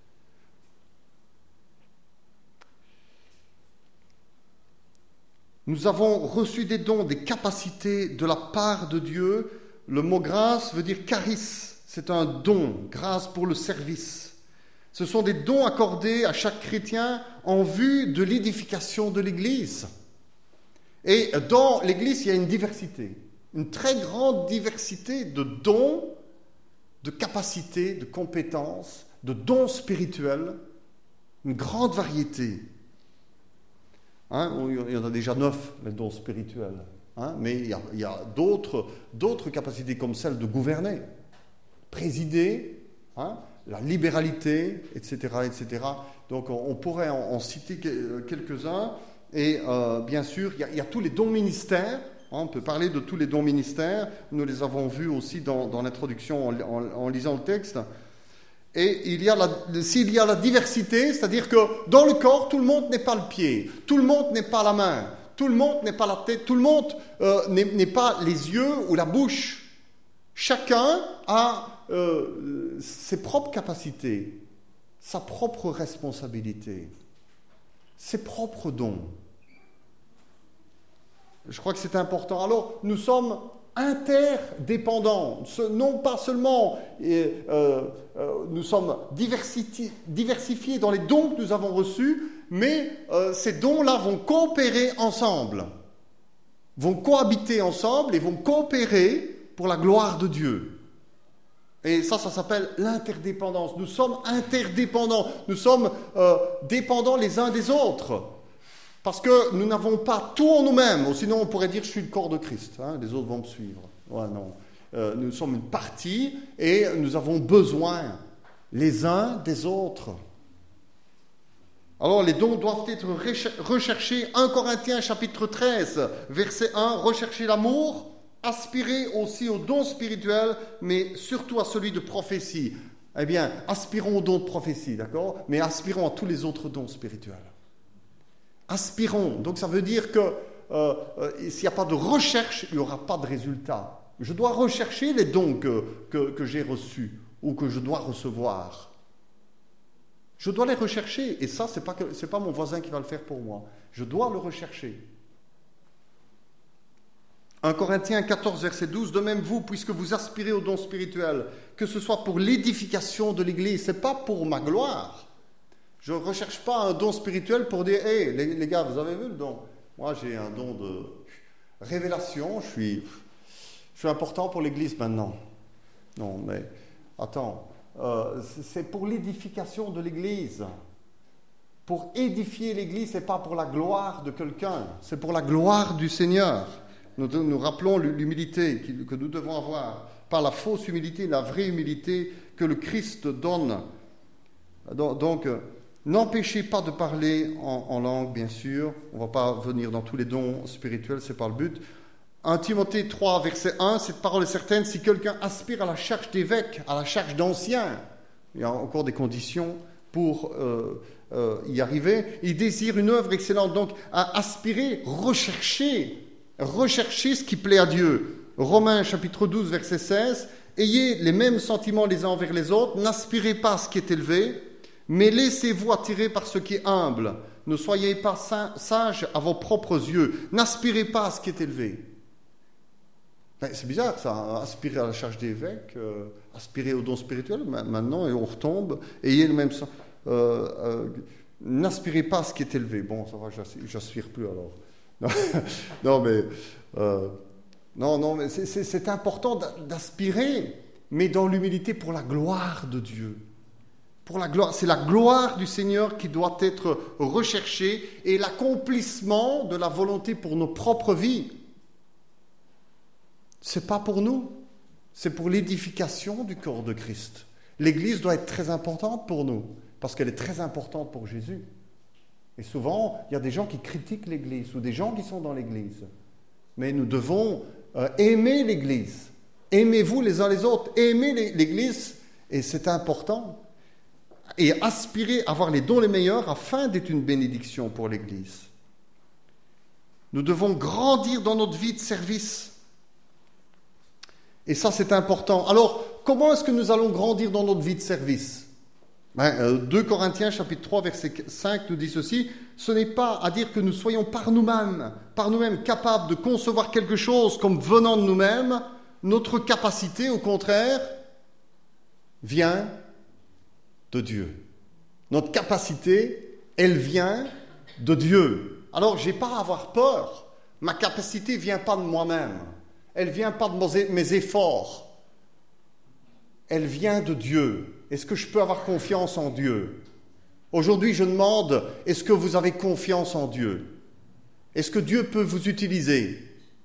Nous avons reçu des dons, des capacités de la part de Dieu. Le mot grâce veut dire charis. C'est un don, grâce pour le service. Ce sont des dons accordés à chaque chrétien en vue de l'édification de l'Église. Et dans l'Église, il y a une diversité, une très grande diversité de dons, de capacités, de compétences, de dons spirituels, une grande variété. Il y en a déjà 9, les dons spirituels. Mais il y a d'autres capacités comme celle de gouverner, présider, la libéralité, etc., etc. Donc on pourrait en citer quelques-uns. Et bien sûr, il y a tous les dons ministères. On peut parler de tous les dons ministères. Nous les avons vus aussi dans l'introduction en lisant le texte. Et s'il y a la diversité, c'est-à-dire que dans le corps, tout le monde n'est pas le pied, tout le monde n'est pas la main, tout le monde n'est pas la tête, tout le monde n'est pas les yeux ou la bouche. Chacun a ses propres capacités, sa propre responsabilité, ses propres dons. Je crois que c'est important. Alors, nous sommes interdépendants. Non pas seulement nous sommes diversifiés dans les dons que nous avons reçus, mais ces dons-là vont coopérer ensemble, vont cohabiter ensemble et vont coopérer pour la gloire de Dieu. Et ça s'appelle l'interdépendance. Nous sommes interdépendants. Nous sommes dépendants les uns des autres. Parce que nous n'avons pas tout en nous-mêmes. Sinon, on pourrait dire, je suis le corps de Christ. Les autres vont me suivre. Ouais, non. Nous sommes une partie et nous avons besoin les uns des autres. Alors, les dons doivent être recherchés. 1 Corinthiens chapitre 13, verset 1. Recherchez l'amour, aspirez aussi aux dons spirituels, mais surtout à celui de prophétie. Eh bien, aspirons aux dons de prophétie, d'accord? Mais aspirons à tous les autres dons spirituels. Aspirons. Donc ça veut dire que s'il n'y a pas de recherche, il n'y aura pas de résultat. Je dois rechercher les dons que j'ai reçus ou que je dois recevoir. Je dois les rechercher. Et ça, ce n'est pas mon voisin qui va le faire pour moi. Je dois le rechercher. 1 Corinthiens 14, verset 12. De même vous, puisque vous aspirez aux dons spirituels, que ce soit pour l'édification de l'Église, ce n'est pas pour ma gloire. Je ne recherche pas un don spirituel pour dire « Hey, les gars, vous avez vu le don? Moi, j'ai un don de révélation, je suis important pour l'Église maintenant. » Non, mais attends, c'est pour l'édification de l'Église. Pour édifier l'Église, ce n'est pas pour la gloire de quelqu'un, c'est pour la gloire du Seigneur. Nous rappelons l'humilité que nous devons avoir. Pas la fausse humilité, la vraie humilité que le Christ donne. Donc, n'empêchez pas de parler en langue, bien sûr. On ne va pas venir dans tous les dons spirituels, ce n'est pas le but. 1 Timothée 3, verset 1, cette parole est certaine, si quelqu'un aspire à la charge d'évêque, à la charge d'ancien, il y a encore des conditions pour y arriver, il désire une œuvre excellente, donc à aspirer, rechercher ce qui plaît à Dieu. Romains chapitre 12, verset 16, ayez les mêmes sentiments les uns envers les autres, n'aspirez pas à ce qui est élevé, mais laissez-vous attirer par ce qui est humble. Ne soyez pas sages à vos propres yeux. N'aspirez pas à ce qui est élevé. C'est bizarre ça, aspirer à la charge d'évêque, aspirer au don spirituel. Maintenant, on retombe. Ayez le même sens. N'aspirez pas à ce qui est élevé. Bon, ça va, j'aspire plus alors. Non, mais c'est important d'aspirer, mais dans l'humilité pour la gloire de Dieu. C'est la gloire du Seigneur qui doit être recherchée et l'accomplissement de la volonté pour nos propres vies. C'est pas pour nous, c'est pour l'édification du corps de Christ, L'Église doit être très importante pour nous, parce qu'elle est très importante pour Jésus. Et souvent, il y a des gens qui critiquent l'Église, ou des gens qui sont dans l'Église. Mais nous devons aimer l'Église. Aimez-vous les uns les autres. Aimez l'Église, et c'est important. Et aspirer à avoir les dons les meilleurs afin d'être une bénédiction pour l'Église. Nous devons grandir dans notre vie de service. Et ça, c'est important. Alors, comment est-ce que nous allons grandir dans notre vie de service ? 2 Corinthiens, chapitre 3, verset 5, nous dit ceci. Ce n'est pas à dire que nous soyons par nous-mêmes capables de concevoir quelque chose comme venant de nous-mêmes. Notre capacité, au contraire, vient de Dieu. Notre capacité, elle vient de Dieu. Alors, je n'ai pas à avoir peur. Ma capacité ne vient pas de moi-même. Elle ne vient pas de mes efforts. Elle vient de Dieu. Est-ce que je peux avoir confiance en Dieu ? Aujourd'hui, je demande, est-ce que vous avez confiance en Dieu ? Est-ce que Dieu peut vous utiliser ?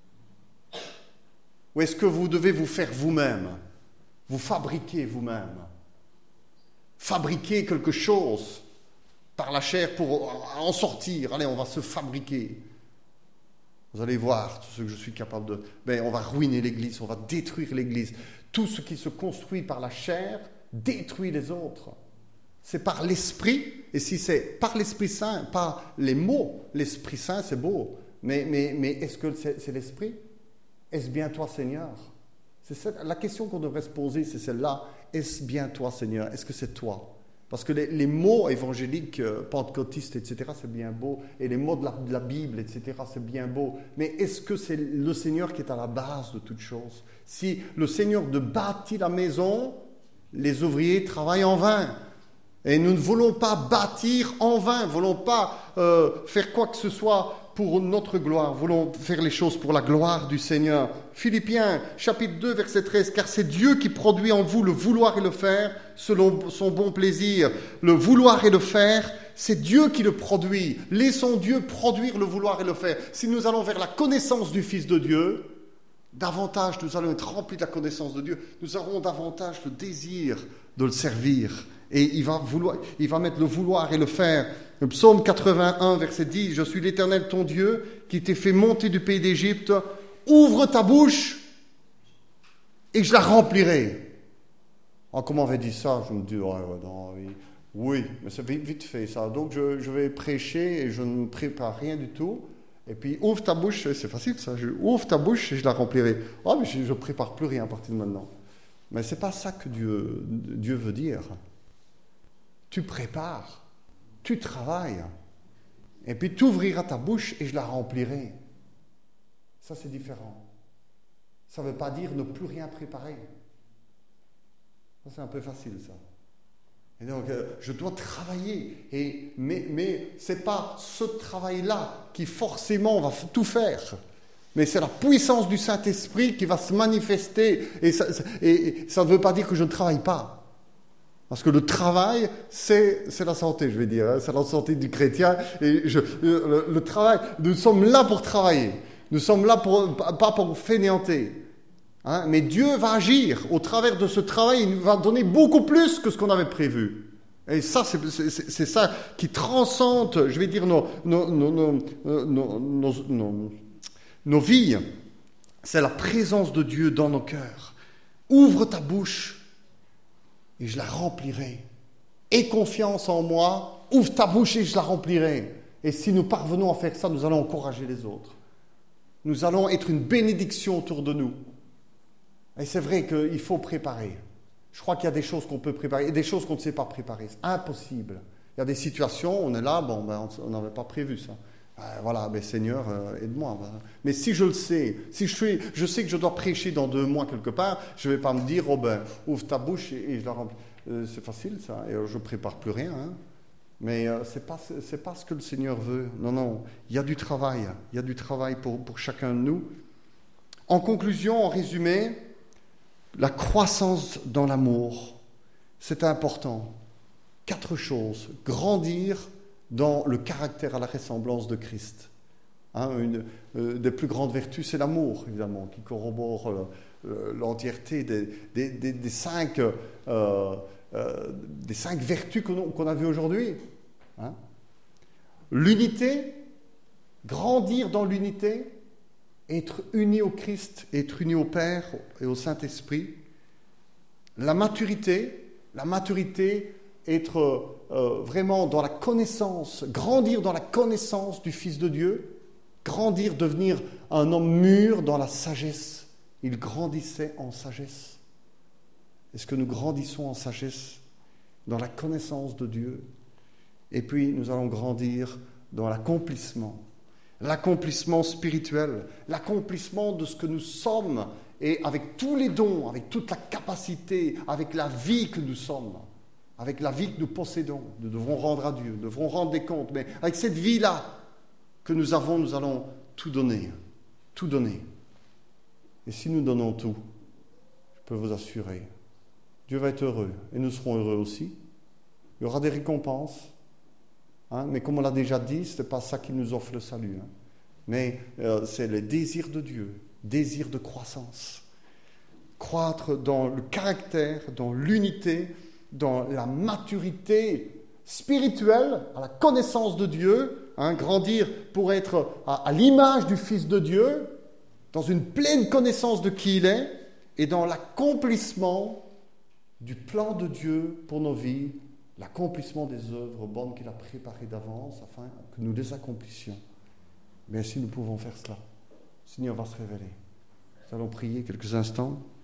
Ou est-ce que vous devez vous faire vous-même ? Vous fabriquer vous-même ? Fabriquer quelque chose par la chair pour en sortir. Allez, on va se fabriquer. Vous allez voir tout ce que je suis capable de... on va ruiner l'Église, on va détruire l'Église. Tout ce qui se construit par la chair détruit les autres. C'est par l'Esprit, et si c'est par l'Esprit Saint, pas les mots, l'Esprit Saint c'est beau, mais est-ce que c'est l'Esprit ? Est-ce bien toi Seigneur ? La question qu'on devrait se poser, c'est celle-là. Est-ce bien toi Seigneur ? Est-ce que c'est toi ? Parce que les mots évangéliques, pentecôtistes, etc., c'est bien beau, et les mots de la Bible, etc., c'est bien beau, mais est-ce que c'est le Seigneur qui est à la base de toutes choses ? Si le Seigneur de bâtit la maison, les ouvriers travaillent en vain. Et nous ne voulons pas bâtir en vain, nous ne voulons pas faire quoi que ce soit pour notre gloire, nous voulons faire les choses pour la gloire du Seigneur. Philippiens, chapitre 2, verset 13, « Car c'est Dieu qui produit en vous le vouloir et le faire selon son bon plaisir. » Le vouloir et le faire, c'est Dieu qui le produit. Laissons Dieu produire le vouloir et le faire. Si nous allons vers la connaissance du Fils de Dieu, davantage nous allons être remplis de la connaissance de Dieu, nous aurons davantage le désir de le servir. Et il va mettre le vouloir et le faire. Le psaume 81, verset 10, « Je suis l'Éternel ton Dieu, qui t'ai fait monter du pays d'Égypte. Ouvre ta bouche, et je la remplirai. » Comment on avait dit ça ? Je me dis, oui, mais c'est vite fait ça. Donc je vais prêcher, et je ne prépare rien du tout. Et puis, ouvre ta bouche, c'est facile ça. Ouvre ta bouche, et je la remplirai. Mais je ne prépare plus rien à partir de maintenant. Mais ce n'est pas ça que Dieu veut dire. Tu prépares, tu travailles, et puis tu ouvriras ta bouche et je la remplirai. Ça, c'est différent. Ça ne veut pas dire ne plus rien préparer. Ça, c'est un peu facile, ça. Et donc, je dois travailler, mais ce n'est pas ce travail-là qui forcément va tout faire. Mais c'est la puissance du Saint-Esprit qui va se manifester, et ça ne veut pas dire que je ne travaille pas. Parce que le travail, c'est la santé, je vais dire. C'est la santé du chrétien. Et le travail, nous sommes là pour travailler. Nous sommes là pas pour fainéanter. Mais Dieu va agir. Au travers de ce travail, il va donner beaucoup plus que ce qu'on avait prévu. Et ça, c'est ça qui transcende, je vais dire, nos vies. C'est la présence de Dieu dans nos cœurs. Ouvre ta bouche et je la remplirai. Aie confiance en moi, ouvre ta bouche et je la remplirai. Et si nous parvenons à faire ça, nous allons encourager les autres. Nous allons être une bénédiction autour de nous. Et c'est vrai qu'il faut préparer. Je crois qu'il y a des choses qu'on peut préparer et des choses qu'on ne sait pas préparer. C'est impossible. Il y a des situations, on est là, on n'avait pas prévu ça. Seigneur, aide-moi. Mais si je le sais, si je sais que je dois prêcher dans 2 mois quelque part, je ne vais pas me dire, ouvre ta bouche et je la remplis. C'est facile ça, et je ne prépare plus rien. Mais ce n'est pas ce que le Seigneur veut. Non, il y a du travail. Il y a du travail pour chacun de nous. En conclusion, en résumé, la croissance dans l'amour, c'est important. 4 choses. Grandir dans le caractère à la ressemblance de Christ. Une des plus grandes vertus, c'est l'amour, évidemment, qui corrobore l'entièreté des 5 des 5 vertus qu'on a vues aujourd'hui. Hein? L'unité, grandir dans l'unité, être uni au Christ, être uni au Père et au Saint-Esprit. La maturité, être vraiment dans la connaissance, grandir dans la connaissance du Fils de Dieu, grandir, devenir un homme mûr dans la sagesse. Il grandissait en sagesse. Est-ce que nous grandissons en sagesse, dans la connaissance de Dieu? Et puis nous allons grandir dans l'accomplissement spirituel, l'accomplissement de ce que nous sommes, et avec tous les dons, avec toute la capacité, avec la vie que nous sommes, avec la vie que nous possédons. Nous devrons rendre à Dieu, nous devrons rendre des comptes, mais avec cette vie-là que nous avons, nous allons tout donner, tout donner. Et si nous donnons tout, je peux vous assurer, Dieu va être heureux, et nous serons heureux aussi. Il y aura des récompenses, hein, mais comme on l'a déjà dit, ce n'est pas ça qui nous offre le salut, hein. Mais c'est le désir de Dieu, désir de croissance. Croître dans le caractère, dans l'unité, dans la maturité spirituelle, à la connaissance de Dieu, hein, grandir pour être à l'image du Fils de Dieu, dans une pleine connaissance de qui il est, et dans l'accomplissement du plan de Dieu pour nos vies, l'accomplissement des œuvres bonnes qu'il a préparées d'avance, afin que nous les accomplissions. Mais si nous pouvons faire cela, le Seigneur va se révéler. Nous allons prier quelques instants.